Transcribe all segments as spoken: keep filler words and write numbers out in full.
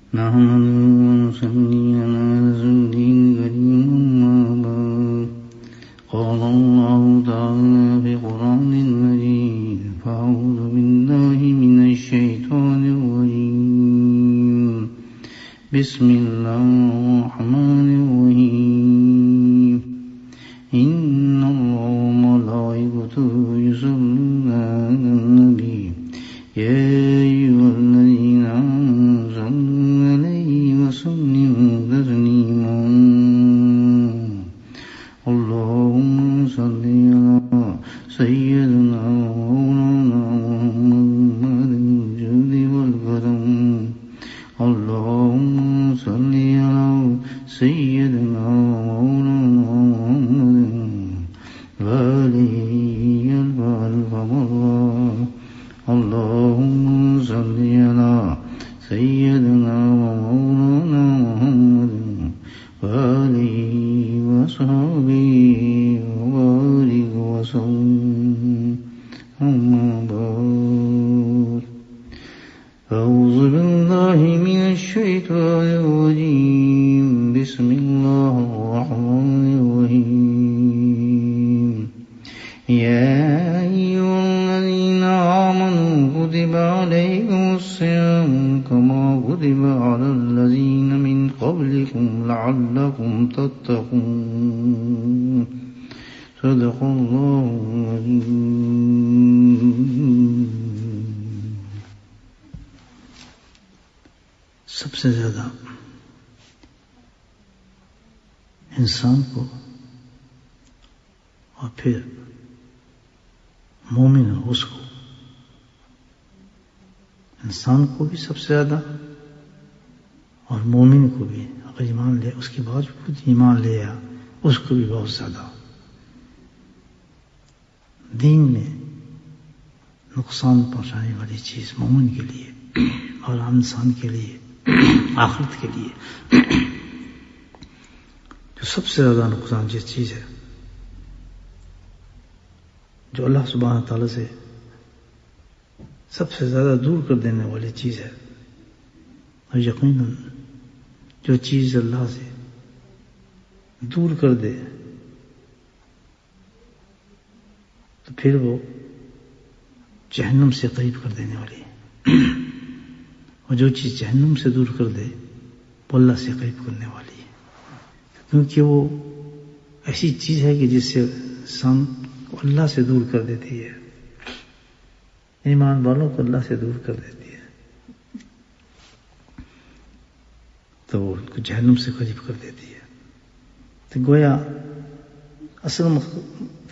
نحمده ونصلي على رسوله الكريم أما بعد قال الله تعالى في القرآن المجيد فأعوذ بالله من الشيطان الرجيم بسم الله الرحمن الرحيم إن الله وملائكته يصلون على النبي يا أيها الذين آمنوا صلوا عليه وسلموا تسليما اللهم صل على سيدنا ومولانا محمد الجود والكرم اللهم صل على سيدنا ومولانا محمد وآله البارك الله اللهم صل على سيدنا ومولانا محمد وآله وصحبه وبارك وسلم أما بعد أعوذ بالله من الشيطان الرجيم بسم الله الرحمن الرحيم يا أيها الذين آمنوا كتب عليكم الصيام كما كتب على الذين من قبلكم لعلكم تتقون صدق الله العظيم. سب سے زیادہ انسان کو اور پھر مومن ہو اس کو، انسان کو بھی سب سے زیادہ اور مومن کو بھی اگر ایمان لے اس کے بعد خود ایمان لے آیا اس کو بھی بہت زیادہ. دین میں نقصان پہنچانے والی چیز مومن کے لیے اور عام انسان کے لیے آخرت کے لیے جو سب سے زیادہ نقصان جس چیز ہے جو اللہ سبحانہ تعالیٰ سے سب سے زیادہ دور کر دینے والی چیز ہے، اور یقیناً جو چیز اللہ سے دور کر دے تو پھر وہ جہنم سے قریب کر دینے والی ہے، اور جو چیز جہنم سے دور کر دے وہ اللہ سے قریب کرنے والی ہے، کیونکہ وہ ایسی چیز ہے کہ جس سے انسان کو اللہ سے دور کر دیتی ہے، ایمان والوں کو اللہ سے دور کر دیتی ہے، تو وہ ان کو جہنم سے قریب کر دیتی ہے. تو گویا اصل مقصد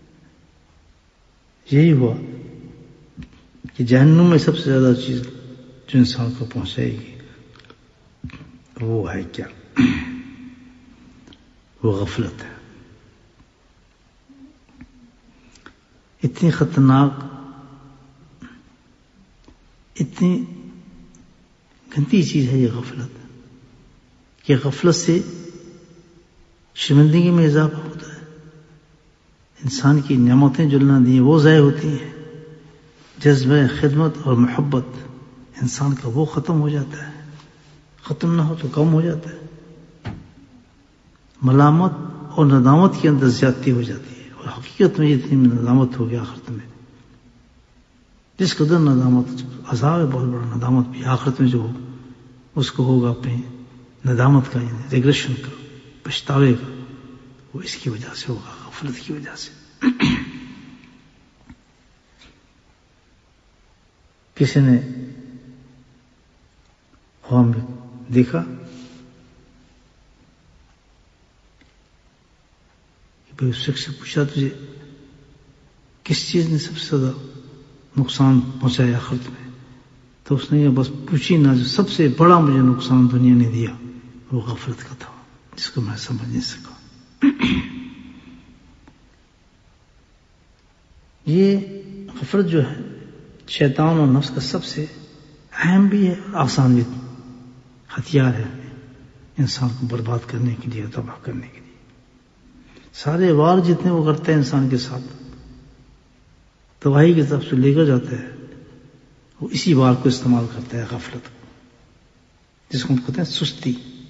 یہی ہوا کہ جہنم میں سب سے زیادہ چیز جو انسان کو پہنچائے گی وہ ہے کیا؟ وہ غفلت ہے. اتنی خطرناک، اتنی گندی چیز ہے یہ غفلت کہ غفلت سے شرمندگی میں اضافہ ہوتا ہے، انسان کی نعمتیں جو اللہ نے دی وہ ضائع ہوتی ہیں، جذبہ خدمت اور محبت انسان کا وہ ختم ہو جاتا ہے، ختم نہ ہو تو کم ہو جاتا ہے، ملامت اور ندامت کے اندر زیادتی ہو جاتی ہے، اور حقیقت میں اتنی ندامت ہو گیا آخرت میں، جس قدر ندامت عذاب ہے بہت بڑا ندامت بھی آخرت میں جو ہو اس کو ہوگا اپنے ندامت کا، یعنی ریگریشن کا، پچھتاوے کا، وہ اس کی وجہ سے ہوگا، غفلت کی وجہ سے. کسی نے خواب میں دیکھا کہ بھائی اس شخص سے پوچھا تجھے کس چیز نے سب سے زیادہ نقصان پہنچایا آخرت میں، تو اس نے یہ بس پوچھی نہ، جو سب سے بڑا مجھے نقصان دنیا نے دیا وہ غفلت کا تھا، جس کو میں سمجھ نہیں سکا. یہ غفلت جو ہے شیطان اور نفس کا سب سے اہم بھی ہے اور آسان بھی ہتھیار ہے انسان کو برباد کرنے کے لیے، تباہ کرنے کے لیے. سارے وار جتنے وہ کرتے ہیں انسان کے ساتھ تباہی کی طرف سے لے کر جاتا ہے، وہ اسی وار کو استعمال کرتا ہے، غفلت کو، جس کو ہم کہتے ہیں سستی،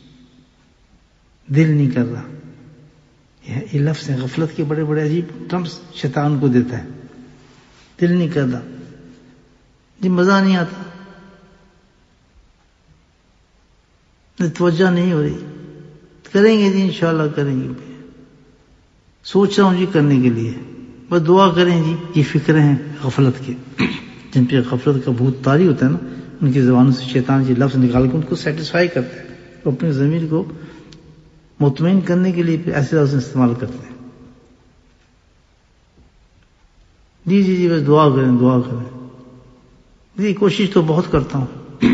دل نہیں کر رہا. یہ لفظ ہیں غفلت کے بڑے بڑے عجیب ٹرمز شیطان کو دیتا ہے. دل نہیں کر رہا جی، مزہ نہیں آتا، توجہ نہیں ہو رہی، کریں گے جی انشاءاللہ کریں گے، سوچ رہا ہوں جی کرنے کے لیے، بس دعا کریں جی. یہ فکریں ہیں غفلت کے، جن پہ غفلت کا بھوت طاری ہوتا ہے نا، ان کی زبانوں سے شیطان یہ لفظ نکال کے ان کو سیٹسفائی کرتا ہے، وہ اپنی ضمیر کو مطمئن کرنے کے لیے ایسے لفظ استعمال کرتے ہیں. جی جی جی بس دعا کریں دعا کریں جی، کوشش تو بہت کرتا ہوں.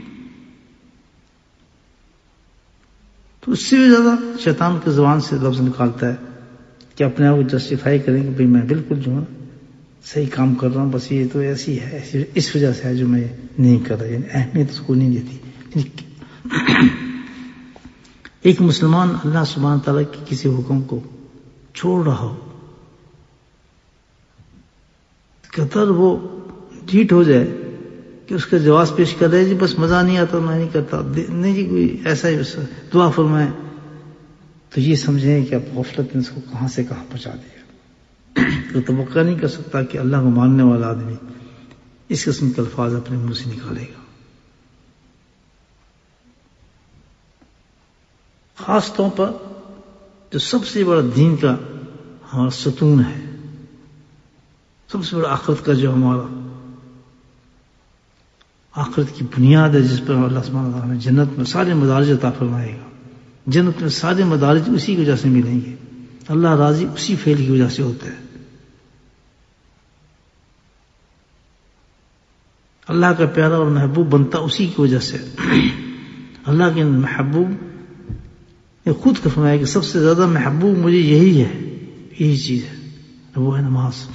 تو اس سے بھی زیادہ شیطان کی زبان سے لفظ نکالتا ہے کہ اپنے آپ کو جسٹیفائی کریں کہ بھئی میں بالکل جو ہے صحیح کام کر رہا ہوں، بس یہ تو ایسی ہے، ایسی اس وجہ سے ہے جو میں نہیں کر رہا، یعنی اہمیت اس کو نہیں دیتی. ایک مسلمان اللہ سبحانہ تعالیٰ کے کسی حکم کو چھوڑ رہا ہو، قطر وہ ڈھیٹ ہو جائے کہ اس کا جواز پیش کر رہے جی بس مزہ نہیں آتا میں نہیں کرتا، نہیں جی کوئی ایسا ہی بس دعا فرمائیں، تو یہ سمجھیں کہ اب غفلت نے اس کو کہاں سے کہاں پہنچا دیا. تو توقع نہیں کر سکتا کہ اللہ کو ماننے والا آدمی اس قسم کے الفاظ اپنے منہ سے نکالے گا. خاص طور پر جو سب سے بڑا دین کا ہمارا ستون ہے، سب سے بڑا آخرت کا جو ہمارا آخرت کی بنیاد ہے، جس پر اللہ سبحانہ وتعالیٰ نے جنت میں سارے مدارج عطا فرمائے گا. جنت میں سارے مدارج اسی کی وجہ سے ملیں گے. اللہ راضی اسی فعل کی وجہ سے ہوتا ہے. اللہ کا پیارا اور محبوب بنتا اسی کی وجہ سے. اللہ کے محبوب نے خود کا فرمایا کہ سب سے زیادہ محبوب مجھے یہی ہے، یہی چیز ہے، وہ ہے نماز.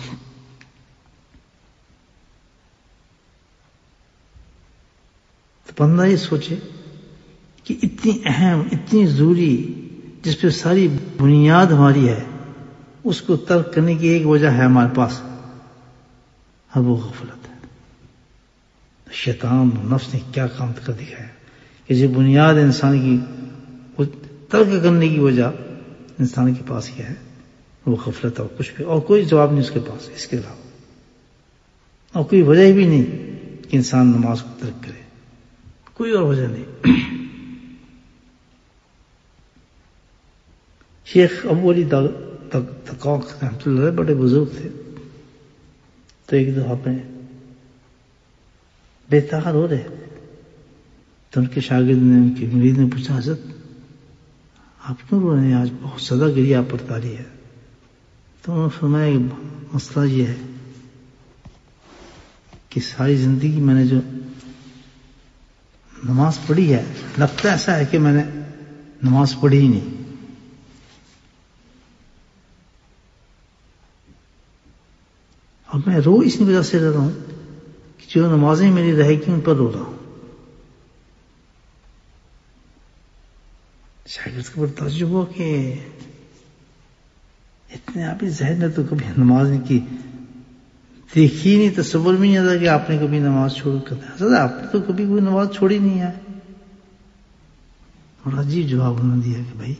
تو بندہ یہ سوچے کہ اتنی اہم، اتنی ضروری، جس پہ ساری بنیاد ہماری ہے، اس کو ترک کرنے کی ایک وجہ ہے ہمارے پاس، اب وہ غفلت ہے. شیطان نفس نے کیا کام کر دکھایا کہ جو بنیاد انسان کی وہ ترک کرنے کی وجہ انسان کے پاس کیا ہے، وہ غفلت اور کچھ بھی، اور کوئی جواب نہیں اس کے پاس اس کے علاوہ، اور کوئی وجہ بھی نہیں کہ انسان نماز کو ترک کرے، کوئی اور وجہ نہیں. شیخ ابو علی تقاق رحمۃ اللہ علیہ بڑے بزرگ تھے. تو ایک دفعہ میں بےتار ہو رہے تو ان کے شاگرد نے، ان کے مرید نے پوچھا، حضرت آپ کیوں رو رہے ہیں؟ آج بہت زیادہ گریہ آپ پر طاری ہے. تو انہوں نے فرمایا کہ مسئلہ یہ ہے کہ ساری زندگی میں نے جو نماز پڑھی ہے، لگتا ایسا ہے کہ میں نے نماز پڑھی ہی نہیں. اور میں رو اس وجہ سے رہ رہا ہوں کہ جو نمازیں میری رہ گی ان پر رو رہا ہوں. شاگرد کو بڑا تعجب ہوا کہ اتنے آپ ذہن نے تو کبھی نماز نہیں کی، دیکھی نہیں، تصور بھی نہیں آتا کہ آپ نے کبھی نماز چھوڑ کر حضرت آپ نے تو کبھی کوئی نماز چھوڑی نہیں ہے. اور عجیب جواب انہوں نے دیا کہ بھائی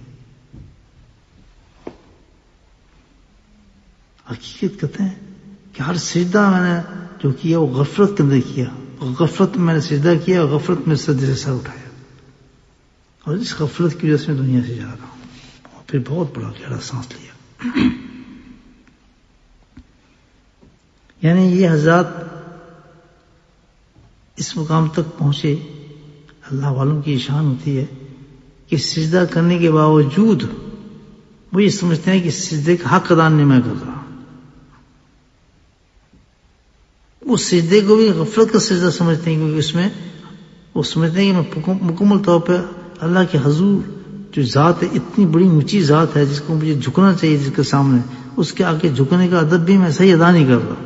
حقیقت کہتے ہیں کہ ہر سجدہ میں نے جو کیا وہ غفلت کے اندر کیا، غفلت میں نے سجدہ کیا، غفلت میں سجدے سے سر اٹھایا، اور اس غفلت کی وجہ سے میں دنیا سے جا رہا ہوں. اور پھر بہت بڑا گہرا سانس لیا. یعنی یہ حضرات اس مقام تک پہنچے، اللہ والوں کی شان ہوتی ہے کہ سجدہ کرنے کے باوجود وہ یہ سمجھتے ہیں کہ سجدے کا حق ادا نہیں میں کر رہا. اس سجدے کو بھی غفلت کا سجدہ سمجھتے ہیں، کیونکہ اس میں وہ سمجھتے ہیں کہ میں مکمل طور پہ اللہ کے حضور جو ذات ہے، اتنی بڑی اونچی ذات ہے جس کو مجھے جھکنا چاہیے، جس کے سامنے اس کے آگے جھکنے کا ادب بھی میں صحیح ادا نہیں کر رہا.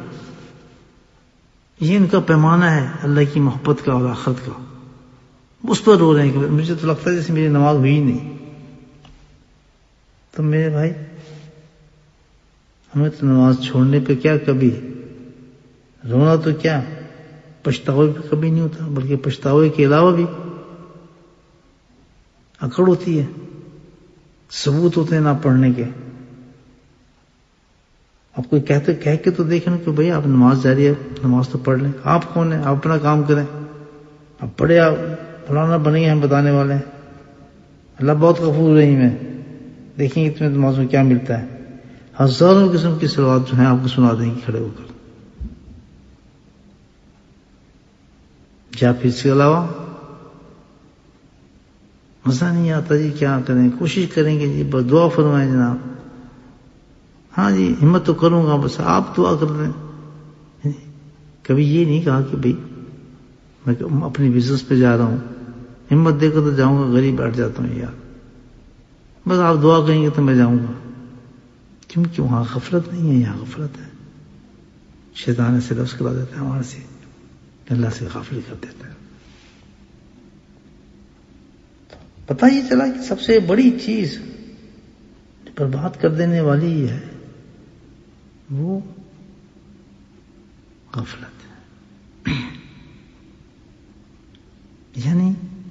یہ ان کا پیمانہ ہے اللہ کی محبت کا اور آخرت کا. اس پر رو رہے ہیں کہ مجھے تو لگتا ہے جیسے میری نماز ہوئی نہیں. تو میرے بھائی ہمیں تو نماز چھوڑنے پہ کیا کبھی رونا تو کیا پچھتاوے پہ کبھی نہیں ہوتا، بلکہ پچھتاوے کے علاوہ بھی اکڑ ہوتی ہے، ثبوت ہوتے ہیں نہ پڑھنے کے. آپ کوئی کہتے کہہ کے تو دیکھیں نا کہ بھائی آپ نماز جاری ہے، نماز تو پڑھ لیں. آپ کون ہیں؟ آپ اپنا کام کریں. آپ پڑھے، آپ فلانا بنے ہیں، ہم بتانے والے ہیں. اللہ بہت غفور رحیم ہے. دیکھیں گے تمہیں نماز میں کیا ملتا ہے. ہزاروں قسم کی صلوات جو ہیں آپ کو سنا دیں گے کھڑے ہو کر. یا پھر اس کے علاوہ مزہ نہیں آتا جی، کیا کریں؟ کوشش کریں گے جی، بس دعا فرمائیں جناب. ہاں جی ہمت تو کروں گا، بس آپ دعا کر دیں. کبھی یہ نہیں کہا کہ بھئی میں اپنی بزنس پہ جا رہا ہوں، ہمت دے کر تو جاؤں گا، غریب بیٹھ جاتا ہوں یار، بس آپ دعا کریں گے تو میں جاؤں گا. کیونکہ وہاں غفلت نہیں ہے، یہاں غفلت ہے. شیطان سے لفظ کرا دیتا ہے ہمارے سے، اللہ سے غافل کر دیتا ہے. پتہ یہ چلا کہ سب سے بڑی چیز برباد کر دینے والی یہ ہے، وہ غفلت ہے. یعنی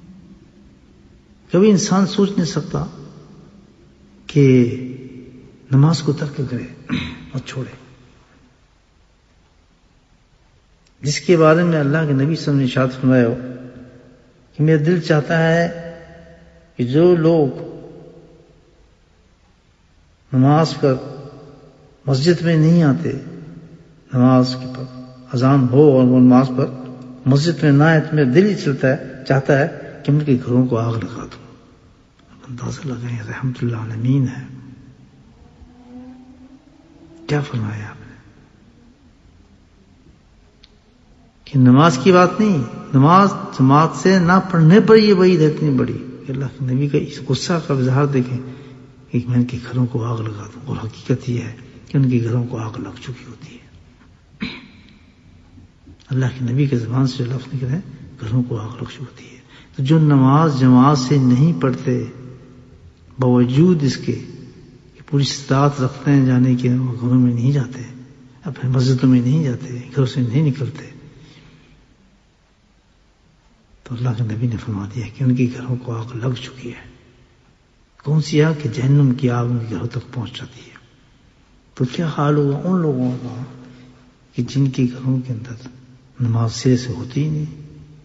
کبھی انسان سوچ نہیں سکتا کہ نماز کو ترک کرے اور چھوڑے، جس کے بارے میں اللہ کے نبی صلی اللہ علیہ وسلم نے ارشاد فرمایا ہو کہ میرا دل چاہتا ہے کہ جو لوگ نماز پر مسجد میں نہیں آتے، نماز کے پر اذان ہو اور وہ نماز پر مسجد میں نہ آئے، تو میرا دل ہی چلتا ہے چاہتا ہے کہ ان کے گھروں کو آگ لگا دوں. اندازہ لگائیں رحمت اللہ العالمین ہے. کیا فرمایا آپ نے کہ نماز کی بات نہیں، نماز جماعت سے نہ پڑھنے پر یہ وعید ہے اتنی بڑی کہ اللہ کے نبی کا اس غصہ کا اظہار دیکھیں کہ میں ان کے گھروں کو آگ لگا دوں. اور حقیقت یہ ہے کہ ان کے گھروں کو آگ لگ چکی ہوتی ہے. اللہ کے نبی کے زبان سے جو لفظ نکلے ہیں گھروں کو آگ لگ چکی ہوتی ہے. تو جو نماز جماعت سے نہیں پڑھتے باوجود اس کے کہ پوری استطاعت رکھتے ہیں جانے کے، وہ گھروں میں نہیں جاتے، اپنے مسجدوں میں نہیں جاتے، گھروں سے نہیں نکلتے، تو اللہ کے نبی نے فرما دیا کہ ان کے گھروں کو آگ لگ چکی ہے. کون سی آگ؟ کہ جہنم کی آگ ان کے گھروں تک پہنچ جاتی ہے. تو کیا حال ہوگا ان لوگوں کا کہ جن کے گھروں کے اندر نماز سرے سے ہوتی ہی نہیں،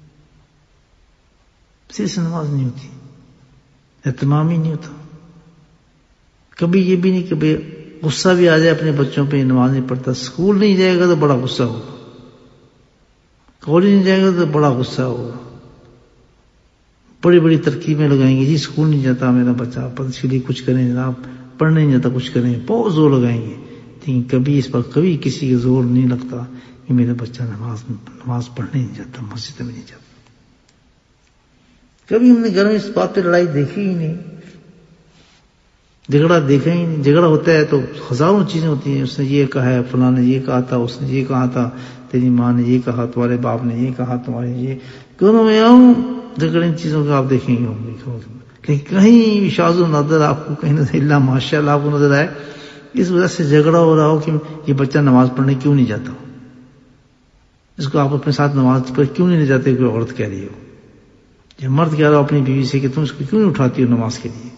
سرے سے نماز نہیں ہوتی، اہتمام ہی نہیں ہوتا. کبھی یہ بھی نہیں کہ بھئی غصہ بھی آ جائے اپنے بچوں پہ، نماز نہیں پڑھتا، اسکول نہیں جائے گا تو بڑا غصہ ہوگا، کالج نہیں جائے گا تو بڑا غصہ ہوگا، بڑی بڑی ترکیبیں لگائیں گے، جی اسکول نہیں جاتا میرا بچہ، اس کے لیے کچھ کریں جناب، پڑھنے نہیں جاتا کچھ کریں، بہت زور لگائیں گے. لیکن کبھی اس پر کبھی کسی کا زور نہیں لگتا کہ میرا بچہ نماز نماز پڑھنے نہیں جاتا، مسجد میں نہیں جاتا. کبھی ہم نے گھر میں اس بات پہ لڑائی دیکھی ہی نہیں، جھگڑا دیکھا ہی نہیں. جھگڑا ہوتا ہے تو ہزاروں چیزیں ہوتی ہیں، اس نے یہ کہا ہے، فلاں نے یہ کہا تھا، اس نے یہ کہا تھا، تیری ماں نے یہ کہا، تمہارے باپ نے یہ کہا، تمہارے یہ کیوں میں آؤں. جھگڑے ان چیزوں کا آپ دیکھیں گے ہوں گے، کہیں کہیں بھی شاذ و نادر آپ کو کہیں نہ اللہ ماشاء اللہ آپ کو نظر آئے اس وجہ سے جھگڑا ہو رہا ہو کہ یہ بچہ نماز پڑھنے کیوں نہیں جاتا، اس کو آپ اپنے ساتھ نماز پر کیوں نہیں لے جاتے، کوئی عورت کہہ رہی ہو یا مرد کہہ رہا ہو اپنی بیوی سے کہ تم اس کو کیوں نہیں اٹھاتی ہو نماز کے لیے.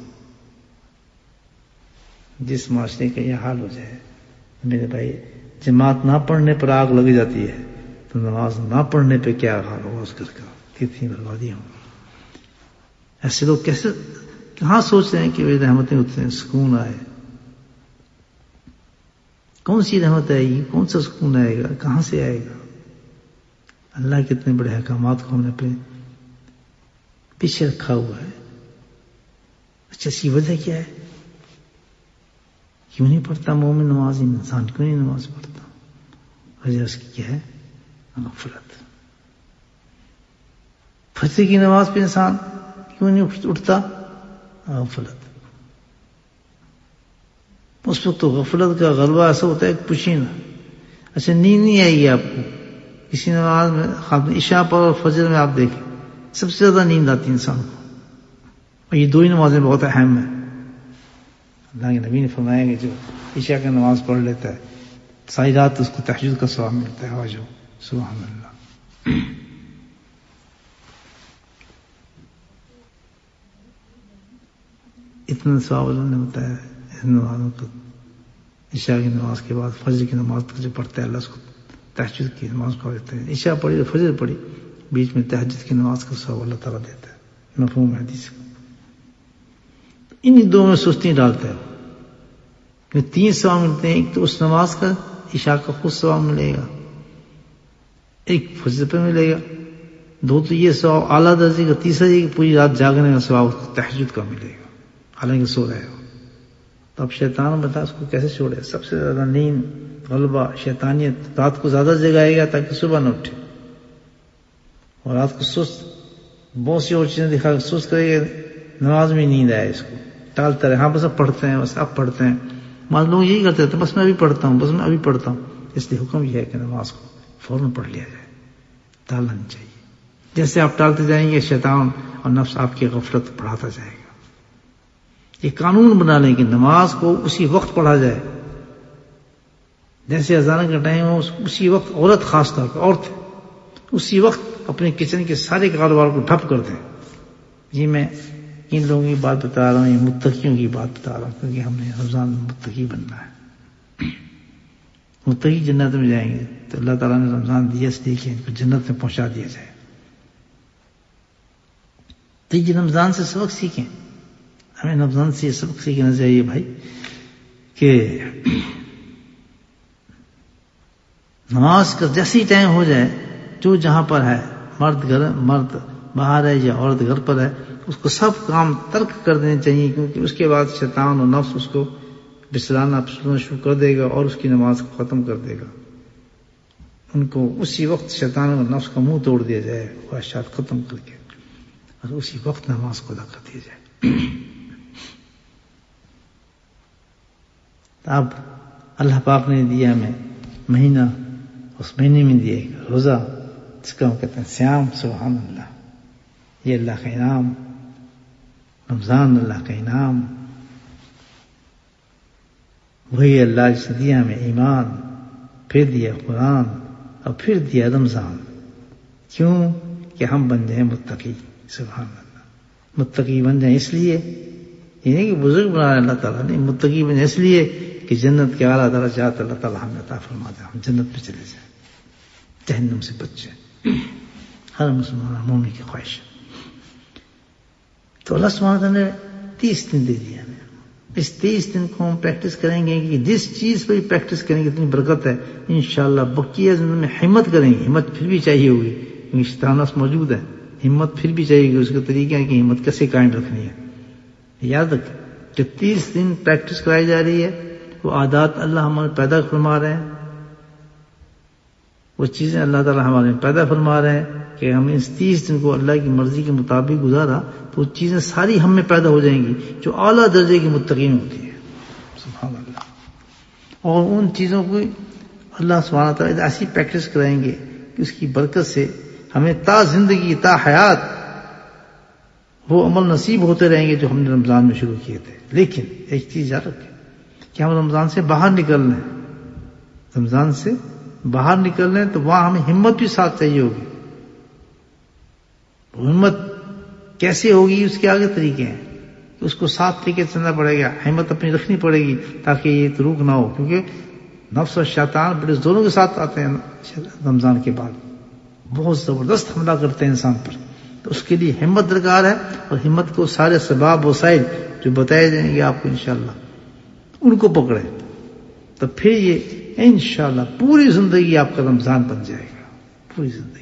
جس معاشرے کا یہ حال ہو جائے میرے بھائی، جماعت نہ پڑھنے پر آگ لگ جاتی ہے تو نماز نہ پڑھنے پہ کیا حال ہوگا اس گھر کا، کتنی بربادیاں ہوں. ایسے لوگ کیسے کہاں سوچ رہے ہیں کہ رحمتیں اتریں، سکون آئے. کون سی رحمت آئے گی، کون سا سکون آئے گا، کہاں سے آئے گا؟ اللہ کے اتنے بڑے احکامات کو ہم نے اپنے پیچھے رکھا ہوا ہے. اچھا اس کی وجہ کیا ہے؟ کیوں نہیں پڑھتا مومن نماز، انسان کیوں نہیں نماز پڑھتا؟ وجہ اس کی کیا ہے؟ غفلت. فجر کی نماز پہ انسان کیوں نہیں اٹھتا؟ غفلت. اس وقت تو غفلت کا غلبہ ایسا ہوتا ہے کہ پوچھیں نا. اچھا نیند نہیں آئے گی آپ کو کسی نماز میں، عشاء پر اور فجر میں آپ دیکھیں سب سے زیادہ نیند آتی ہے انسان کو، اور یہ دو ہی نمازیں بہت اہم ہیں. اللہ کے نبی نے فرمایا کہ جو عشاء کی نماز پڑھ لیتا ہے ساری رات اس کو تہجد کا ثواب ملتا ہے. واجو سبحان اللہ. اتنا ثواب اللہ نے بتایا اس نمازوں کو. عشاء کی نماز کے بعد فجر کی نماز تک جو پڑھتا ہے اللہ اس کو تہجد کی نماز پڑھ دیتے ہیں. عشاء پڑھی اور فجر پڑھی بیچ میں تہجد کی نماز کا ثواب اللہ تعالیٰ دیتا ہے. مفہوم حدیث کا انہی دو میں سستی ڈالتا ہے. تین ثواب ملتے ہیں. ایک تو اس نماز کا عشاء کا خود ثواب ملے گا, ایک فجر پہ ملے گا. دو تو یہ ثواب اعلیٰ درجے کا. تیسرا یہ کہ پوری رات جاگنے کا ثواب اس کو تہجد کا ملے گا حالانکہ سو رہے ہو. تو اب شیطان بتا اس کو کیسے چھوڑے. سب سے زیادہ نیند غلبہ شیطانیت رات کو زیادہ جگائے گا تاکہ صبح نہ اٹھے, اور رات کو سست بہت سی اور چیزیں دکھا کر سست کرے گا, نماز میں نیند آئے اس کو ٹالتا رہے. ہاں بس اب پڑھتے ہیں, بس اب پڑھتے ہیں. مان لوگ یہی کرتے تھے, بس میں ابھی پڑھتا ہوں, بس میں ابھی پڑھتا ہوں. اس لیے حکم یہ ہے کہ نماز کو فوراً پڑھ لیا جائے, ٹالنا نہیں چاہیے. جیسے آپ ٹالتے جائیں گے شیطان اور نفس آپ کی غفلت بڑھاتا جائے گا. یہ قانون بنا لیں کہ نماز کو اسی وقت پڑھا جائے. جیسے اذان کا ٹائم ہو اسی وقت, عورت خاص طور پر عورت اسی وقت اپنے کچن کے سارے کاروبار کو ٹھپ کر دیں. جی میں ان لوگوں کی بات بتا رہا ہوں, یہ متقیوں کی بات بتا رہا ہوں, کیونکہ ہم نے رمضان میں متقی بننا ہے. متقی جنت میں جائیں گے تو اللہ تعالیٰ نے رمضان دیا اس لیے کہ ان کو جنت میں پہنچا دیا جائے. تو یہ رمضان سے سبق سیکھیں. ہمیں رمضان سے یہ سبق سیکھنا چاہیے بھائی کہ نماز کا جیسے ہی ٹائم ہو جائے, جو جہاں پر ہے, مرد گھر مرد باہر ہے یا عورت گھر پر ہے, اس کو سب کام ترک کر دینے چاہیے, کیونکہ اس کے بعد شیطان اور نفس اس کو بسرانا پسرانا شروع کر دے گا اور اس کی نماز کو ختم کر دے گا. ان کو اسی وقت شیطان اور نفس کا منہ توڑ دیا جائے, خواہشات ختم کر کے, اور اسی وقت نماز کو ادا کر دیا جائے. اب اللہ پاک نے دیا ہمیں مہینہ, اس مہینے میں دیا ایک روزہ جس کا ہم کہتے ہیں سیام. سبحان اللہ, یہ اللہ کا انعام. رمضان اللہ کا انعام. وہی اللہ جس نے دیا ہمیں ایمان, پھر دیا قرآن, اور پھر دیا رمضان. کیوں کہ ہم بن جائیں متقی. سبحان اللہ, متقی بن جائیں اس لیے, یہ نہیں کہ بزرگ بنا رہے اللہ تعالیٰ نے, متقی بن جائیں اس لیے کہ جنت کے اعلیٰ درجات اللہ تعالیٰ ہمیں عطا فرما دے, ہم جنت میں چلے جائیں, جہنم سے بچ جائیں. ہر مسلمان مومن کی خواہش. تو اللہ سبحانہ تعالیٰ نے تیس دن دے دیا ہمیں. اس تیس دن کو ہم پریکٹس کریں گے کہ جس چیز پہ پریکٹس کریں گے اتنی برکت ہے انشاءاللہ. بقیہ زندگی میں ہمت کریں گے, ہمت پھر بھی چاہیے ہوگی کیونکہ شیطان موجود ہے. ہمت پھر بھی چاہیے گی, اس کا طریقہ ہے کہ ہمت کیسے قائم رکھنی ہے. یاد رکھ جو تیس دن پریکٹس کرائی جا رہی ہے وہ عادات اللہ ہمارے پیدا فرما رہے ہیں, وہ چیزیں اللہ تعالیٰ ہمارے پیدا فرما رہے ہیں کہ ہم اس تیس دن کو اللہ کی مرضی کے مطابق گزارا تو وہ چیزیں ساری ہم میں پیدا ہو جائیں گی جو اعلیٰ درجے کی متقین ہوتی ہیں. سبحان اللہ. اور ان چیزوں کو اللہ سبحانہ تعالیٰ ایسی پریکٹس کرائیں گے کہ اس کی برکت سے ہمیں تا زندگی تا حیات وہ عمل نصیب ہوتے رہیں گے جو ہم نے رمضان میں شروع کیے تھے. لیکن ایک چیز یاد رکھیں کہ ہم رمضان سے باہر نکل رہے ہیں, رمضان سے باہر نکل رہے ہیں تو وہاں ہمیں ہمت بھی ساتھ چاہیے ہوگی. ہمت کیسے ہوگی, اس کے آگے طریقے ہیں کہ اس کو ساتھ لے کے چلنا پڑے گا, ہمت اپنی رکھنی پڑے گی تاکہ یہ تروک نہ ہو, کیونکہ نفس اور شیطان بڑے زوروں کے ساتھ آتے ہیں رمضان کے بعد, بہت زبردست حملہ کرتے ہیں انسان پر. تو اس کے لیے ہمت درکار ہے, اور ہمت کو سارے سباب وسائل جو بتائے جائیں گے آپ کو انشاءاللہ ان کو پکڑیں تو پھر یہ انشاءاللہ پوری زندگی آپ کا رمضان بن جائے گا. پوری زندگی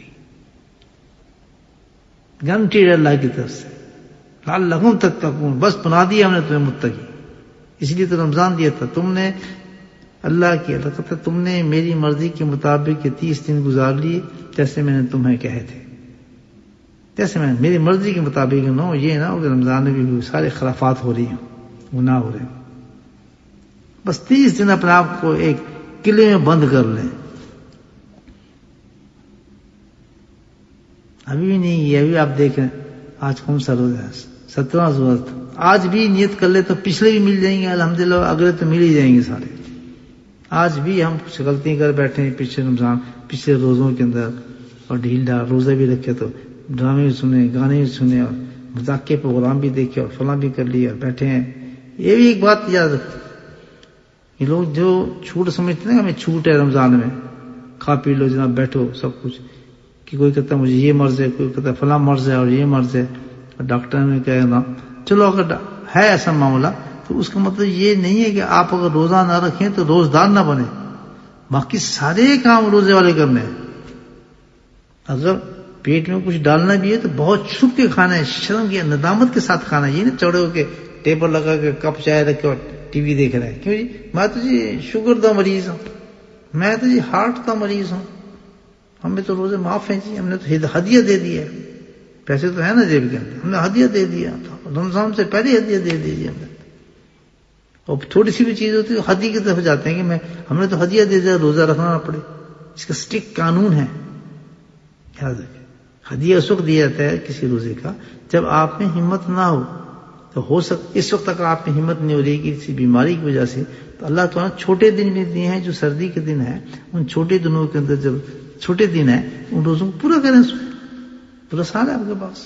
گارنٹیڈ اللہ کی طرف سے. لعلکم تتقون, بس بنا دیا ہم نے تمہیں متقی, اس لیے تو رمضان دیا تھا. تم نے اللہ کی اللہ کہتا تم نے میری مرضی کے مطابق یہ تیس دن گزار لیے جیسے میں نے تمہیں کہے تھے, جیسے میں میری مرضی کے مطابق نہ ہو, یہ نہ ہو کہ رمضان میں بھی سارے خرافات ہو رہی ہیں, گناہ ہو رہے ہیں. بس تیس دن اپنے آپ کو ایک قلعے میں بند کر لیں. ابھی بھی نہیں, یہ ابھی آپ دیکھیں آج کون سا روز ہے, سترہ روز. آج بھی نیت کر لے تو پچھلے بھی مل جائیں گے الحمدللہ, اگلے تو مل ہی جائیں گے سارے. آج بھی ہم کچھ غلطی کر بیٹھے ہیں پچھلے رمضان پچھلے روزوں کے اندر, اور ڈھیل ڈال روزے بھی رکھے تو ڈرامے بھی سنے, گانے بھی سنے, اور مذاق کے پروگرام بھی دیکھے, اور فلاں بھی کر لیے, اور بیٹھے ہیں یہ بھی ایک بات یاد رکھو، یہ لوگ جو چھوٹ سمجھتے ہیں ہمیں چھوٹ ہے رمضان میں، کھا پی لو جناب بیٹھو سب کچھ، کہ کوئی کہتا ہے مجھے یہ مرض ہے، کوئی کہتا ہے فلاں مرض ہے اور یہ مرض ہے، اور ڈاکٹر نے کہا چلو اگر ہے ایسا معاملہ تو اس کا مطلب یہ نہیں ہے کہ آپ اگر روزہ نہ رکھیں تو روزدار نہ بنے، باقی سارے کام روزے والے کرنے ہیں۔ اگر پیٹ میں کچھ ڈالنا بھی ہے تو بہت چھپ کے کھانا ہے، شرم کی ندامت کے ساتھ کھانا ہے، یہ نہیں چڑھے ہو کے ٹیبل لگا کے کپ چائے رکھ کے اور ٹی وی دیکھ رہے ہیں، کیوں جی میں تو جی شوگر کا مریض ہوں، میں تو جی ہارٹ کا مریض ہوں، ہمیں تو روزے معاف ہیں جی، ہم نے تو ہدیہ دے دیا ہے، پیسے تو ہے نا جیب کے اندر، ہم نے ہدیہ دے دیا، رمضان سے پہلے ہدیہ دے دیجیے ہم نے، اور تھوڑی سی بھی چیز ہوتی ہے ہدیہ کی طرف جاتے ہیں کہ میں ہم نے تو ہدیہ دے دیا، روزہ رکھنا نہ پڑے، اس کا سٹرکٹ قانون ہے، یاد رکھیں۔ ہدیہ اس وقت دیا جاتا ہے کسی روزے کا جب آپ میں ہمت نہ ہو، تو ہو سک اس وقت تک آپ میں ہمت نہیں ہو رہی کہ کسی بیماری کی وجہ سے، تو اللہ تعالیٰ چھوٹے دن بھی دیے ہیں جو سردی کے دن ہیں، ان چھوٹے دنوں کے اندر جب چھوٹے دن ہیں ان روزوں کو پورا کریں، پورا سال ہے آپ کے پاس۔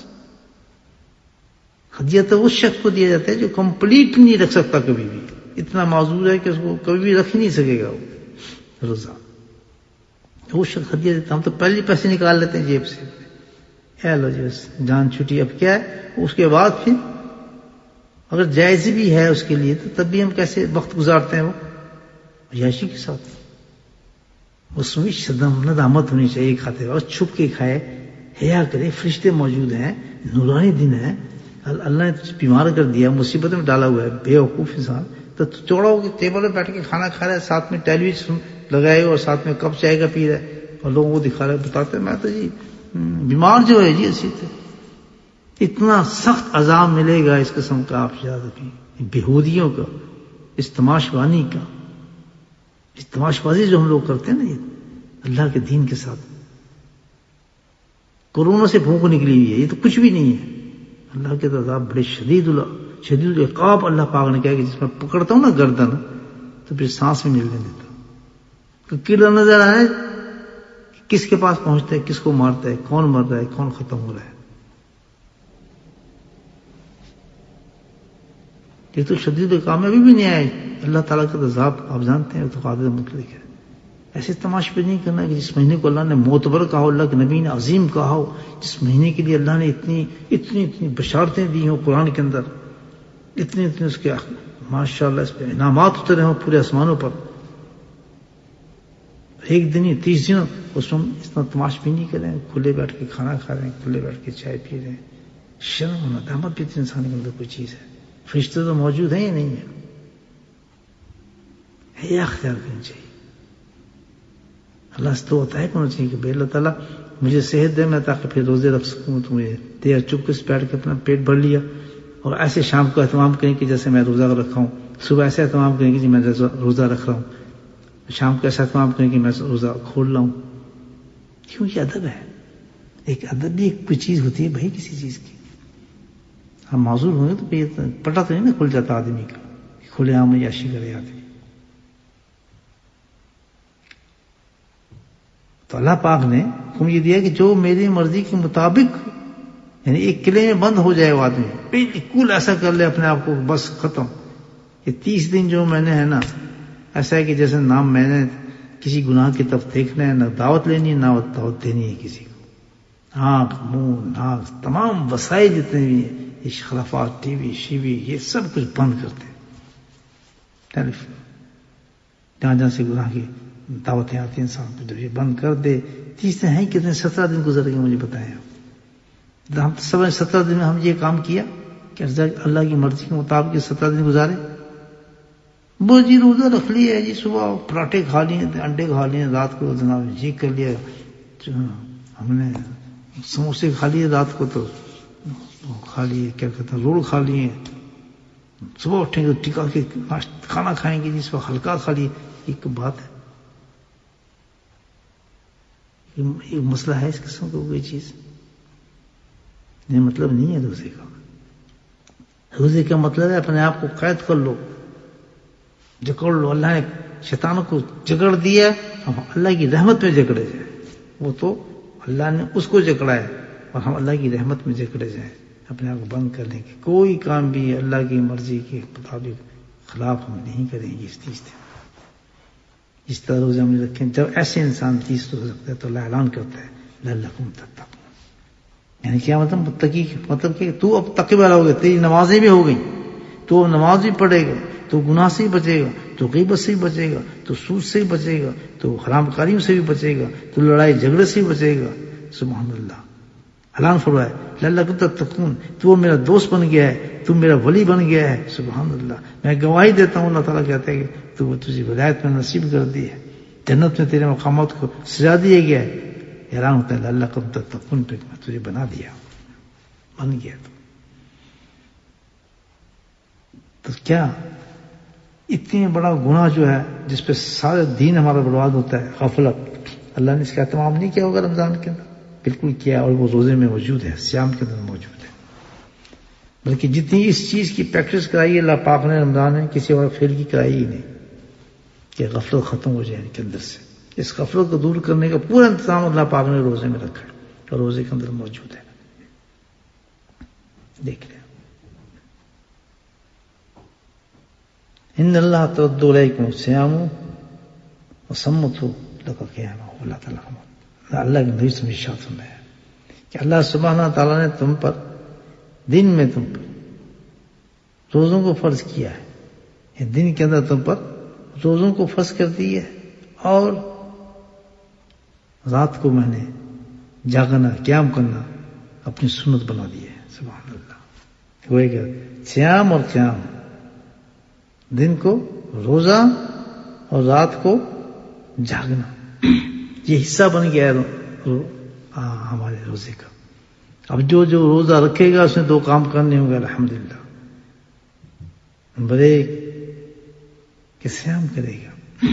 ہدیہ تو اس شخص کو دیا جاتا ہے جو کمپلیٹ نہیں رکھ سکتا، کبھی بھی اتنا معذور ہے کہ اس کو کبھی بھی رکھ ہی نہیں سکے گا وہ روزہ، وہ شخص ہدیہ دیتا۔ ہم تو پہلے پیسے نکال لیتے ہیں جیب سے، اے لو جی بس جان چھٹی، اب کیا ہے اس کے بعد پھر اگر جائز بھی ہے اس کے لیے تو تب بھی ہم کیسے وقت گزارتے ہیں، وہ عیاشی کے ساتھ، اس میں شدم ندامت ہونی چاہیے کھاتے وقت، چھپ کے کھائے، حیا کرے، فرشتے موجود ہیں، نورانی دن ہے، اللہ نے بیمار کر دیا، مصیبت میں ڈالا ہوا ہے، بے وقوف انسان، تو چوڑا ہو کے ٹیبل پہ بیٹھ کے کھانا کھا رہا ہے، ساتھ میں ٹیلی ویژن لگائے اور ساتھ میں کپ چائے کا پی رہا ہے اور لوگوں کو دکھا رہا ہے، بتاتے ہیں میں تو جی بیمار جو ہے جی اسی طرح اتنا سخت عذاب ملے گا اس قسم کا، آپ یاد رکھیں، بےہودیوں کا، اس تماشوانی کا، اس تماش بازی جو ہم لوگ کرتے ہیں نا یہ اللہ کے دین کے ساتھ، کورونا سے بھوک نکلی ہوئی ہے، یہ تو کچھ بھی نہیں ہے، اللہ کے عذاب بڑے شدید شدید العقاب اللہ پاک نے کہا کہ جس میں پکڑتا ہوں نا گردن تو پھر سانس میں ملنے دیتا ہوں، کیڑا نظر آئے کس کے پاس پہنچتا ہے، کس کو مارتا ہے، کون مر رہا ہے، کون ختم ہو رہا ہے، یہ تو شدید العقاب ابھی بھی نہیں آئے، اللہ تعالیٰ کا عذاب آپ جانتے ہیں تو قادر مطلق ہے۔ ایسے تماش پہ نہیں کرنا کہ جس مہینے کو اللہ نے معتبر کہا ہو، اللہ کے نبی نے عظیم کہا ہو، جس مہینے کے لیے اللہ نے اتنی اتنی اتنی بشارتیں دی ہوں قرآن کے اندر، اتنی اتنی اس کے ماشاء اللہ اس پہ انعامات اترے ہوں پورے آسمانوں پر، ایک دن ہی تیس دن اس میں اتنا تماش بھی نہیں کریں، کھلے بیٹھ کے کھانا کھا رہے ہیں، کھلے بیٹھ کے چائے پی رہے ہیں، شرم ہونا دامت بھی انسان کے اندر کوئی چیز ہے، فرشتے تو موجود ہیں یا نہیں ہے، یہ اختیار کرنا چاہیے، اللہ سے تو ہوتا ہے ہونا چاہیے کہ بھائی اللہ تعالیٰ مجھے صحت دے میں تاکہ پھر روزے رکھ سکوں، تو مجھے دیر چپ کے بیٹھ کے اپنا پیٹ بھر لیا، اور ایسے شام کو اہتمام کریں کہ جیسے میں روزہ رکھا ہوں، صبح ایسے اہتمام کریں کہ جی میں روزہ رکھ رہا ہوں، شام کو ایسا اہتمام کریں کہ میں روزہ کھول رہا ہوں، کیوں یہ ادب ہے، ایک ادب بھی ایک کوئی چیز ہوتی ہے بھائی کسی چیز کی، ہم معذور ہوں گے تو پھر پتہ تو نہیں نا کھل جاتا آدمی کا، کھلے عام عیاشی کرے آدمی، تو اللہ پاک نے حکم یہ دیا کہ جو میری مرضی کے مطابق، یعنی ایک قلعے میں بند ہو جائے وہ آدمی، بالکل ایسا کر لے اپنے آپ کو بس ختم، یہ تیس دن جو میں نے ہے نا ایسا ہے کہ جیسے نام میں نے کسی گناہ کی طرف دیکھنا ہے، نہ دعوت لینی ہے نہ دعوت دینی ہے کسی کو، آنکھ منہ ناک تمام وسائل جتنے بھی ہیں یہ خرافات، ٹی وی شی وی یہ سب کچھ بند کرتے ہیں، ٹیلی فون جہاں جہاں سے گناہ کی دعوتیں آتی ہیں انسان کو، جب یہ بند کر دے، تیس دن ہیں کتنے، سترہ دن گزر گئے مجھے بتائیں آپ، ہم سب سترہ دن میں ہم یہ کام کیا کہ اللہ کی مرضی کے مطابق سترہ دن گزارے، وہ جی روزہ رکھ لیا جی، صبح پراٹھے کھا لیے، انڈے کھا لیے، رات کو جناب جی کر لیا، ہم نے سموسے کھا لیے، رات کو تو کھا لیے کیا کہتے ہیں رول کھا لیے، صبح اٹھیں گے ٹکا کے کھانا کھائیں گے جی، صبح ہلکا کھا لیے، ایک بات ہے، یہ مسئلہ ہے اس قسم کا کوئی چیز یہ مطلب نہیں ہے روزے کا، روزے کا مطلب ہے اپنے آپ کو قید کر لو، جکڑ لو، اللہ نے شیطان کو جکڑ دیا، ہم اللہ کی رحمت میں جکڑے جائیں، وہ تو اللہ نے اس کو جکڑا ہے اور ہم اللہ کی رحمت میں جکڑے جائیں، اپنے آپ کو بند کر لیں کہ کوئی کام بھی اللہ کی مرضی کے مطابق خلاف ہم نہیں کریں گے اس تیس دن. اس طرح روزے ہم رکھیں. جب ایسے انسان تیس ہو سکتا ہے تو اللہ اعلان کرتا ہے لعلکم تتقون. یعنی کیا مطلب متقی مطلب کہ تو اب تقوی والا ہو گیا, تیری نمازیں بھی ہو گئیں, تو نماز بھی پڑھے گا, تو گناہ سے ہی بچے گا, تو غیبت سے بھی بچے گا, تو سود سے بھی بچے گا, تو حرام کاریوں سے بھی بچے گا, تو لڑائی جھگڑے سے بھی بچے گا. سبحان اللہ. اعلان فرمایا لعلکم تتقون, تو میرا دوست بن گیا ہے, تو میرا ولی بن گیا ہے. سبحان اللہ. میں گواہی دیتا ہوں, اللہ تعالیٰ کہتا ہے کہ تو وہ تجھے ولایت میں نصیب کر دی ہے, جنت میں تیرے مقامات کو سجا دیا گیا ہے. اعلان ہوتا ہے لعلکم تتقون, پہ میں تجھے بنا دیا, بن گیا. تو تو کیا اتنی بڑا گناہ جو ہے جس پہ سارے دین ہمارا برباد ہوتا ہے, غفلت, اللہ نے اس کا اہتمام نہیں کیا ہوگا رمضان کے اندر, بالکل کیا, اور وہ روزے میں موجود ہے, صیام کے اندر موجود ہے. بلکہ جتنی اس چیز کی پریکٹس کرائی اللہ پاک نے رمضان میں, کسی اور فیل کی کرائی ہی نہیں کہ غفلت ختم ہو جائے ان کے اندر سے. اس غفلت کو دور کرنے کا پورا انتظام اللہ پاک نے روزے میں رکھا ہے, اور روزے کے اندر موجود ہے. دیکھ لیں, ان اللہ تعدو علیکم الصیام وصمتوا لک قیام. اللہ تعالیٰ اللہ کے نبی سے ارشاد فرمایا کہ اللہ سبحانہ تعالیٰ نے تم پر دن میں تم پر روزوں کو فرض کیا ہے, یہ دن کے اندر تم پر روزوں کو فرض کر دی ہے, اور رات کو میں نے جاگنا قیام کرنا اپنی سنت بنا دی ہے. سبحان اللہ. گویا کہ صیام اور قیام, دن کو روزہ اور رات کو جاگنا, یہ حصہ بن گیا ہے ہمارے روزے کا. اب جو جو روزہ رکھے گا اس نے دو کام کرنے ہوں گے الحمدللہ. نمبر ایک کہ صیام کرے گا,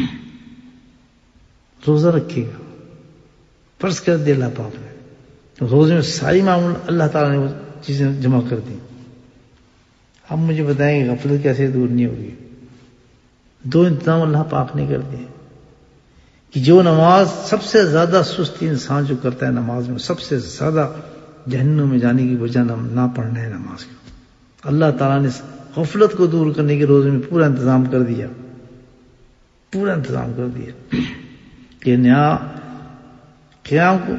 روزہ رکھے گا, فرض کر دیا اللہ پاک نے, تو روزے میں ساری معمول اللہ تعالیٰ نے وہ چیزیں جمع کر دی. اب مجھے بتائیں کہ غفلت کیسے دور نہیں ہوگی. دو انتظام اللہ پاک نے کر دیے کہ جو نماز سب سے زیادہ سستی انسان جو کرتا ہے نماز میں, سب سے زیادہ جہنم میں جانے کی وجہ نہ پڑھنا ہے نماز کو. اللہ تعالیٰ نے غفلت کو دور کرنے کے روزے میں پورا انتظام کر دیا, پورا انتظام کر دیا کہ نیا قیام کو,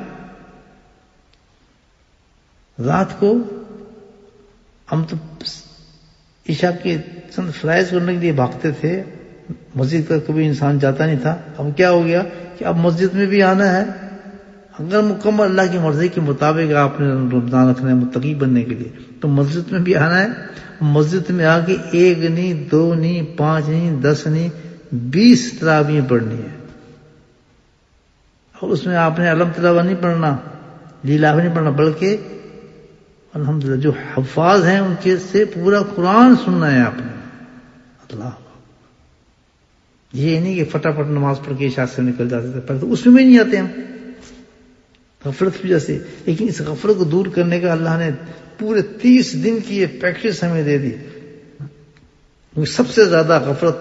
رات کو ہم تو عشاء کے چند فرائض کرنے کے لیے بھاگتے تھے, مسجد کا کبھی انسان جاتا نہیں تھا. اب کیا ہو گیا کہ اب مسجد میں بھی آنا ہے, اگر مکمل اللہ کی مرضی کے مطابق آپ نے رمضان رکھنا ہے متقی بننے کے لیے, تو مسجد میں بھی آنا ہے. مسجد میں آ کے ایک نہیں, دو نہیں, پانچ نہیں, دس نہیں, بیس تراویح پڑھنی ہے. اور اس میں آپ نے علم تلاوہ نہیں پڑھنا, لیلا بھی نہیں پڑھنا, بلکہ الحمدللہ جو حفاظ ہیں ان کے سے پورا قرآن سننا ہے آپ نے. اللہ, یہ نہیں کہ فٹافٹ نماز پڑھ کے عشاء سے نکل جاتے تھے, پہلے تو اس میں بھی نہیں آتے ہم, غفلت کی وجہ سے. لیکن اس غفلت کو دور کرنے کا اللہ نے پورے تیس دن کی یہ پریکٹس ہمیں دے دی. سب سے زیادہ غفلت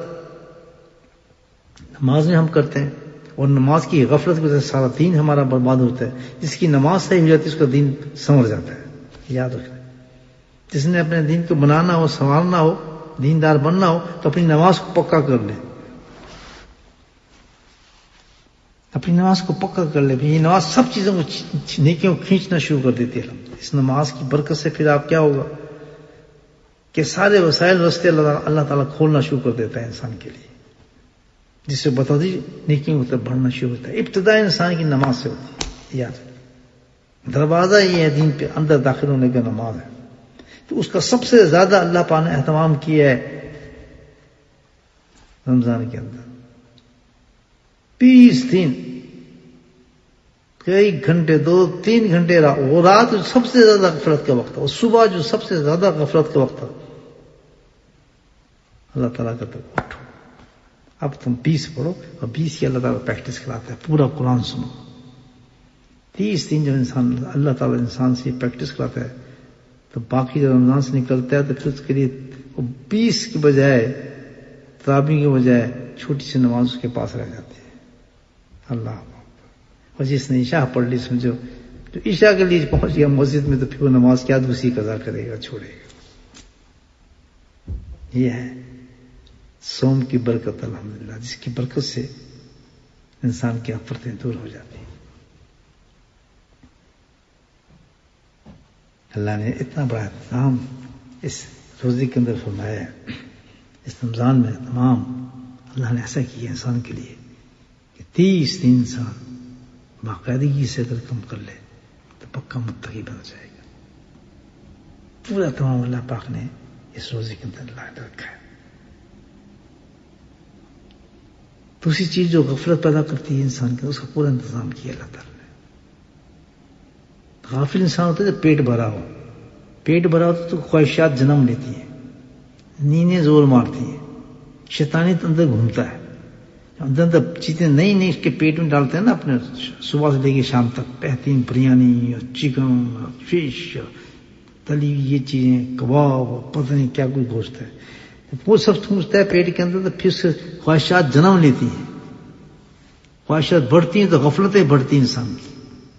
نماز میں ہم کرتے ہیں, اور نماز کی غفلت کی وجہ سے سارا دین ہمارا برباد ہوتا ہے. جس کی نماز صحیح ہو جاتی ہے اس کا دین سنور جاتا ہے. یاد رکھنا, جس نے اپنے دین کو بنانا ہو, سنوارنا ہو, دیندار بننا ہو, تو اپنی نماز کو پکا کر لے, اپنی نماز کو پکا کر لے. یہ نماز سب چیزوں کو نیکیوں کو کھینچنا شروع کر دیتی ہے. اس نماز کی برکت سے پھر آپ کیا ہوگا کہ سارے وسائل رستے اللہ تعالیٰ کھولنا شروع کر دیتا ہے انسان کے لیے, جس سے بتا دی نیکیوں کی طرف بڑھنا شروع ہوتا ہے. ابتدا انسان کی نماز سے ہوتی ہے. یاد دروازہ یہ ہے دین پہ اندر داخل ہونے کا نماز ہے. تو اس کا سب سے زیادہ اللہ پاک نے اہتمام کیا ہے رمضان کے اندر. بیس دن کئی گھنٹے, دو تین گھنٹے رات, وہ رات جو سب سے زیادہ غفلت کا وقت تھا, اور صبح جو سب سے زیادہ غفلت کا وقت تھا, اللہ تعالیٰ کا تک اٹھو, اب تم بیس پڑھو, اور بیس کی اللہ تعالیٰ پریکٹس کراتا ہے. پورا قرآن سنو. تیس دن جب انسان اللہ تعالیٰ انسان سے پریکٹس کراتا ہے, تو باقی جب رمضان سے نکلتا ہے تو پھر اس کے لیے وہ بیس کی بجائے, تراویح کے بجائے چھوٹی سی نماز اس کے پاس رہ جاتی ہے. اللہ, اور جس نے عشاء پڑھ لی, سمجھو تو عشاء کے لیے پہنچ گیا مسجد میں تو پھر وہ نماز کیا دوسری قضا کرے گا، چھوڑے گا. یہ ہے سوم کی برکت الحمدللہ، جس کی برکت سے انسان کی آفرتیں دور ہو جاتی ہیں. اللہ نے اتنا بڑا اہتمام اس روزے کے اندر فرمایا ہے، اس رمضان میں تمام اللہ نے ایسا کیا انسان کے لیے کہ تیس دن انسان باقاعدگی سے اگر کم کر لے تو پکا متقی بن جائے گا. پورا تمام اللہ پاک نے اس روزے کے اندر اللہ نے رکھا ہے. دوسری چیز جو غفلت پیدا کرتی ہے انسان کے، اس کا پورا انتظام کیا اللہ تعالیٰ نے. غافل انسان ہوتا ہے جب پیٹ بھرا ہو، پیٹ بھرا ہوتا تو خواہشات جنم لیتی ہیں، نیندیں زور مارتی ہیں، شیطانی اندر گھومتا ہے، اندر اندر چیزیں نئی نئی اس کے پیٹ میں ڈالتے ہیں نا اپنے، صبح سے لے کے شام تک بہترین بریانی اور چکن اور فش اور تلی ہوئی یہ چیزیں، کباب اور پتہ نہیں کیا کوئی گوشت ہے، وہ سب سوچتا ہے پیٹ کے اندر، تو پھر سے خواہشات جنم لیتی ہیں، خواہشات بڑھتی ہیں تو غفلتیں بڑھتی ہیں انسان کی.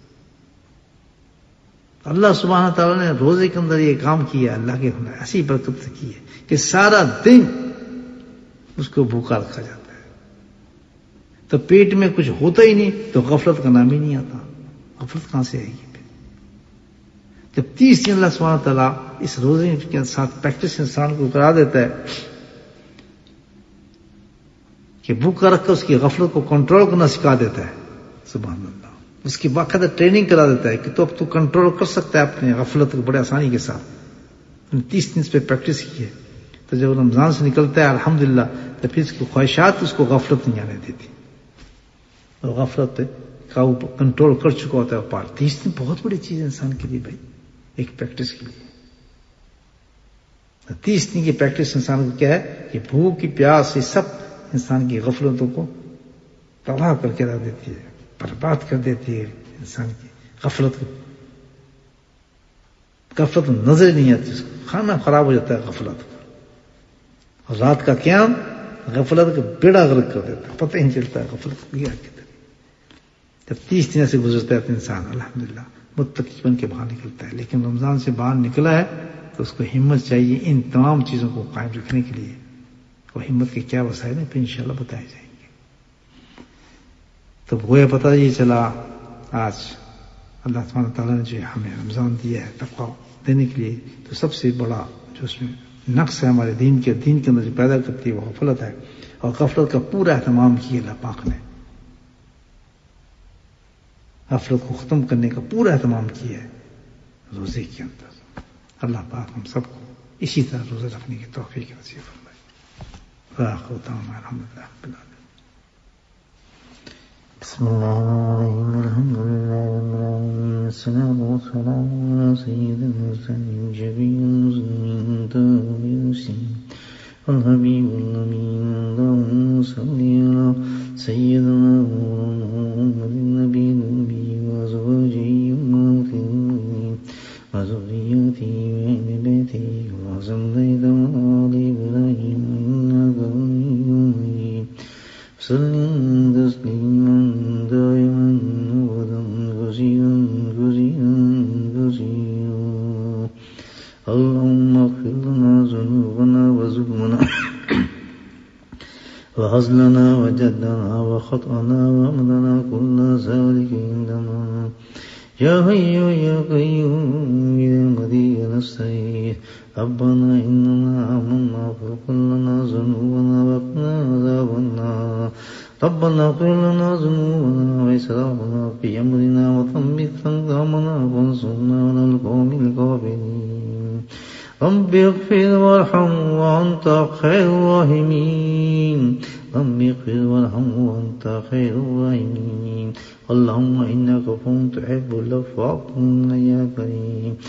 اللہ سبحانہ تعالیٰ نے روزے کے اندر یہ کام کیا، اللہ کے ایسی برکت کی ہے کہ سارا دن اس کو بھوکا رکھا جاتا ہے، تو پیٹ میں کچھ ہوتا ہی نہیں تو غفلت کا نام ہی نہیں آتا. غفلت کہاں سے آئے گی؟ جب تیس دن اللہ سبحانہ تعالیٰ اس روزے کے ساتھ پریکٹس انسان کو کرا دیتا ہے کہ بھوکا رکھ کر اس کی غفلت کو کنٹرول کرنا سکھا دیتا ہے، سبحان اللہ. اس کی باقاعدہ ٹریننگ کرا دیتا ہے کہ تو اب تو کنٹرول کر سکتا ہے اپنے غفلت کو بڑے آسانی کے ساتھ. تیس دن اس پہ پریکٹس کی ہے تو جب رمضان سے نکلتا ہے الحمدللہ تو پھر اس کی خواہشات اس کو غفلت نہیں آنے دیتی، اور غفلت پہ قابو کنٹرول کر چکا ہوتا ہے پار. تیس دن بہت بڑی چیز ہے انسان کے لیے بھائی، ایک پریکٹس کے لیے. تیس دن کی پریکٹس انسان کو کیا ہے کہ بھوک کی پیاس یہ سب انسان کی غفلتوں کو تباہ کر کے رکھ دیتی ہے، برباد کر دیتی ہے انسان کی غفلت کو. غفلت نظر نہیں آتی، اس کو کھانا خراب ہو جاتا ہے غفلت کو. اور رات کا قیام غفلت کا بیڑا غرق کر دیتا ہے، پتہ ہی نہیں چلتا ہے غفلت کو. جب تیس دن سے گزرتا ہے تو انسان الحمدللہ متقی بن کے باہر نکلتا ہے. لیکن رمضان سے باہر نکلا ہے تو اس کو ہمت چاہیے ان تمام چیزوں کو قائم رکھنے کے لیے. وہ ہمت کے کیا وسائل ہیں پھر انشاءاللہ بتائے جائیں گے. تو گویا پتہ یہ چلا آج اللہ سبحانہ تعالیٰ نے جو ہمیں رمضان دیا ہے تقویٰ دینے کے لیے، تو سب سے بڑا جو اس میں نقص ہے ہمارے دین کے دین کے اندر جو پیدا کرتی ہے وہ غفلت ہے. اور غفلت کا پورا اہتمام کیا اللہ پاک نے، غفلت کو ختم کرنے کا پورا اہتمام کیا ہے روزے کے اندر. اللہ پاک ہم سب کو اسی طرح روزہ رکھنے کی توفیق نصیب فرمائے. وآخر دعوانا الحمدللہ رب العالمین. بسم اللہ الرحمن الرحیم الحمد للہ رب العالمین والصلاة والسلام علی سید المرسلین شفیع المذنبین تاب یاسین الحبیب الامین. اللہم صلی علی سیدنا محمد النبی النبی وازواجہ امہات المؤمنین وذریتہ واہل بیتہ وصلیت علی ابراہیم انک حمید مجید. وسلم تسلیما دائما ابدا كثيرا كثيرا كثيرا. اللهم اغفر لنا ذنوبنا وظلمنا وهزلنا وجدنا وخطأنا وعمدنا كل ذلك عندنا. يا حي يا قيوم برحمتك نستغيث. ربنا إننا آمنا فاغفر لنا ذنوبنا وقنا عذاب النار. ربنا اغفر لنا ذنوبنا وإسرافنا في أمرنا وثبت أقدامنا وانصرنا على القوم الكافرين. رب اغفر وارحم وأنت خير الراحمين. رب اغفر وارحم وأنت خير الراحمين. اللهم إنك عفو تحب العفو فاعف عنا يا كريم.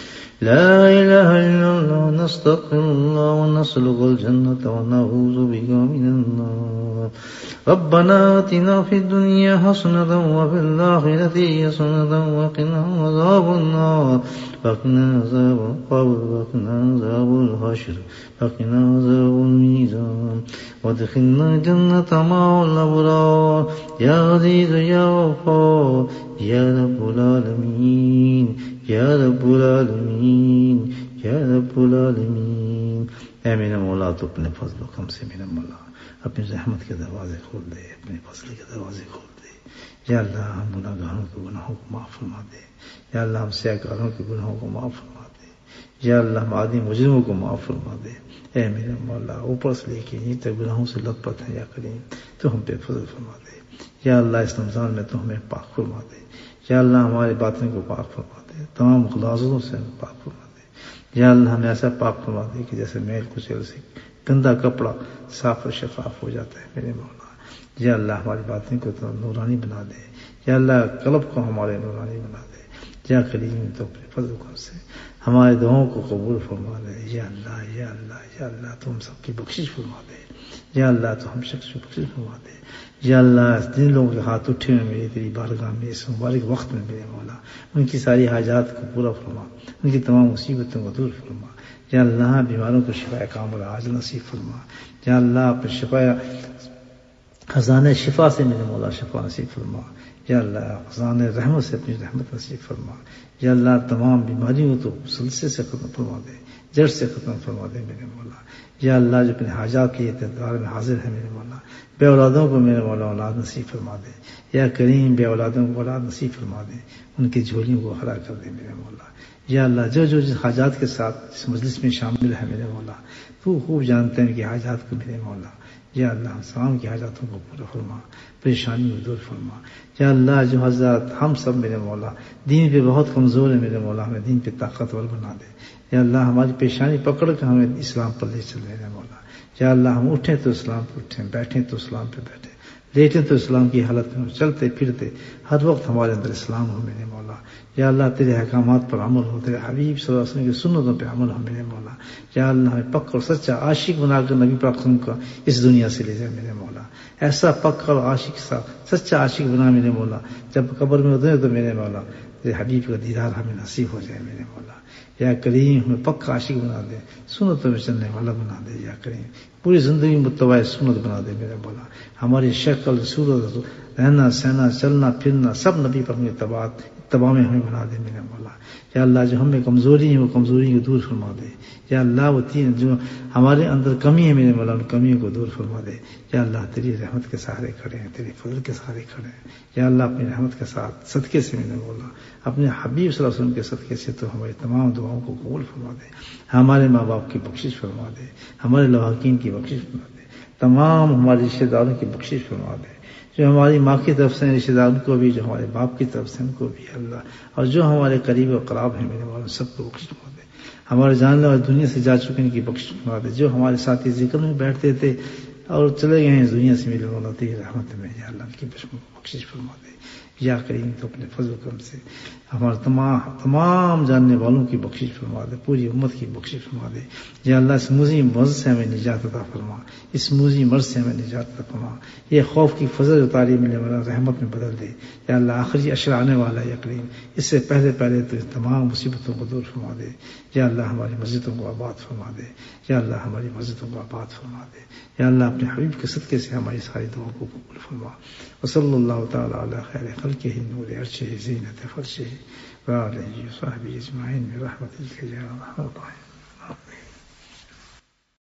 لا إله إلا الله نستغفر الله ونسلك الجنة ونعوذ بك من النار ربنا آتنا في الدنيا حسنة وفي الآخرة حسنة وقنا عذاب النار وقنا عذاب القبر وقنا عذاب الحشر وقنا عذاب الميزان وادخلنا الجنة مع الأبرار يا عزيز يا غفار يا رب العالمين یا رب العالمین یا رب العالمین۔ اے میرے مولا تو اپنے فضل و کرم سے میرے مولا اپنی رحمت کے دروازے کھول دے، اپنے فضل کے دروازے کھول دے۔ یا اللہ ہم گناہ گاروں کے گناہوں کو معاف فرما دے، یا اللہ ہم سیاہ کاروں کے گناہوں کو معاف فرما دے، یا اللہ ہم عادی مجرموں کو معاف فرما دے۔ اے میرے مولا اوپر سے لے کے نیچے تک گناہوں سے لت پت ہیں یا کریم تو ہم پہ فضل فرما دے۔ یا اللہ اس رمضان میں تو ہمیں پاک فرما دے، یا اللہ ہمارے باطن کو پاک فرما دے، تمام خلاصوں سے ہمیں پاک فرما دے۔ یا اللہ ہمیں ایسا پاک فرما دے کہ جیسے میل کچیل سے گندا کپڑا صاف اور شفاف ہو جاتا ہے میرے مولا۔ یا اللہ ہماری باطن کو تو نورانی بنا دے، یا اللہ قلب کو ہمارے نورانی بنا دے۔ یا کریم تو اپنے فضل کرم سے ہمارے دعاؤں کو قبول فرما دے۔ یا اللہ یا اللہ یا اللہ تو ہم سب کی بخشش فرما دے، یا اللہ تو ہم شخص کی بخشش فرما دے۔ یا اللہ جن لوگوں کے ہاتھ اٹھے ہوئے میری تیری بارگاہ میں اس مبارک وقت میں میرے مولا ان کی ساری حاجات کو پورا فرما، ان کی تمام مصیبتوں کو دور فرما۔ یا اللہ بیماروں کو شفا کامل عاجل نصیب فرما۔ یا اللہ اپنے شفا خزانے شفا سے میرے مولا شفا نصیب فرما۔ یا اللہ خزانے رحمت سے اپنی رحمت نصیب فرما۔ یا اللہ تمام بیماریوں تو سلسلے سے ختم فرما دے، جڑ سے ختم فرما دے میرے مولا۔ یا اللہ جو اپنے حاجات کے دربار میں حاضر ہے میرے مولا بے اولادوں کو میرے مولا اولاد نصیب فرما دے۔ یا کریم بے اولادوں کو اولاد نصیب فرما دے، ان کی جھولیوں کو ہرا کر دے میرے مولا۔ یا اللہ جو جو جس حاجات کے ساتھ اس مجلس میں شامل ہے میرے مولا تو خوب جانتے ہیں ان کی حاجات کو میرے مولا۔ یا اللہ تمام کی حاجاتوں کو پورا فرما، پریشانی کو دور فرما۔ یا اللہ جو حضرات ہم سب میرے مولا دین پہ بہت کمزور ہے میرے مولا ہمیں دین پہ طاقتور بنا دے۔ یا اللہ ہماری پیشانی پکڑ کر ہمیں اسلام پر لے چل میرے مولا۔ یا اللہ ہم اٹھیں تو اسلام پہ اٹھیں، بیٹھیں تو اسلام پہ بیٹھیں، لیٹیں تو اسلام کی حالت میں، چلتے پھرتے ہر وقت ہمارے اندر اسلام ہو میرے مولا۔ یا اللہ تیرے احکامات پر عمل ہو، تیرے حبیب صلی اللہ علیہ وسلم کی سنتوں پہ عمل ہو میرے مولا۔ یا اللہ ہمیں پکا اور سچا عاشق بنا کر نبی پاک صلی اللہ علیہ وسلم کا اس دنیا سے لے جائے میرے مولا۔ ایسا پکا اور عاشق سا سچا عاشق بنا میرے مولا، جب قبر میں اترے تو میرے مولا تیرے حبیب کا دیدار ہمیں نصیب ہو جائے میرے مولا۔ یا کریم ہمیں پکا عاشق بنا دے، سنتوں میں چلنے والا بنا دے۔ یا کریم پوری زندگی متبع سنت بنا دے میرے مولا۔ ہماری شکل صورت رہنا سہنا چلنا پھرنا سب نبی پر ہمیں اتباع اتباع میں ہمیں بنا دے میرے مولا۔ یا اللہ جو ہمیں کمزوری ہے وہ کمزوری کو دور فرما دے۔ یا اللہ وہ تین جو ہمارے اندر کمی ہے میرے مولا ان کمیوں کو دور فرما دے۔ یا اللہ تیری رحمت کے سہارے کھڑے ہیں، تیری فضل کے سہارے کھڑے ہیں۔ یا اللہ اپنی رحمت کے ساتھ صدقے سے میرے مولا اپنے حبیب صلی اللہ علیہ وسلم کے صدقے سے تو ہماری تمام دعاؤں کو قبول فرما دے، ہمارے ماں باپ کی بخشش فرما دے، ہمارے لواحقین کی بخشش فرما دے، تمام ہمارے رشتے داروں کی بخشش فرما دے، جو ہماری ماں کی طرف سے رشتے داروں کو بھی، جو ہمارے باپ کی طرف سے ان کو بھی اللہ، اور جو ہمارے قریب و قراب ہیں میرے مولا سب کو بخشش فرما دے، ہمارے جاننے والے دنیا سے جا چکے ان کی بخشش فرما دے، جو ہمارے ساتھی ذکر میں بیٹھتے تھے اور چلے گئے ہیں اس دنیا سے میرے مولا تیری رحمت میں، یا اللہ ان کی بخشش فرما دے۔ یا کریم تو اپنے فضل و کرم سے ہمارے تمام تمام جاننے والوں کی بخشش فرما دے، پوری امت کی بخشش فرما دے۔ یا اللہ اس موذی مرض سے ہمیں نجات عطا فرما، اس موذی مرض سے ہمیں نجات عطا فرما، یہ خوف کی فضل اتاری ملے والا رحمت میں بدل دے۔ یا اللہ آخری اشرا آنے والا ہے یا کریم اس سے پہلے پہلے تو تمام مصیبتوں کو دور فرما دے۔ یا اللہ ہماری مسجدوں کو آباد فرما دے، یا اللہ ہماری مسجدوں کو آباد فرما دے۔ یا اللہ اپنے حبیب کے صدقے سے ہماری ساری دعاؤں کو قبول فرما۔ وصلی اللہ تعالی علی خیر خلقہ نور عرشہ زینت فرشہ وآلہ وصحبہ اجمعین برحمتک یا ارحم الراحمین۔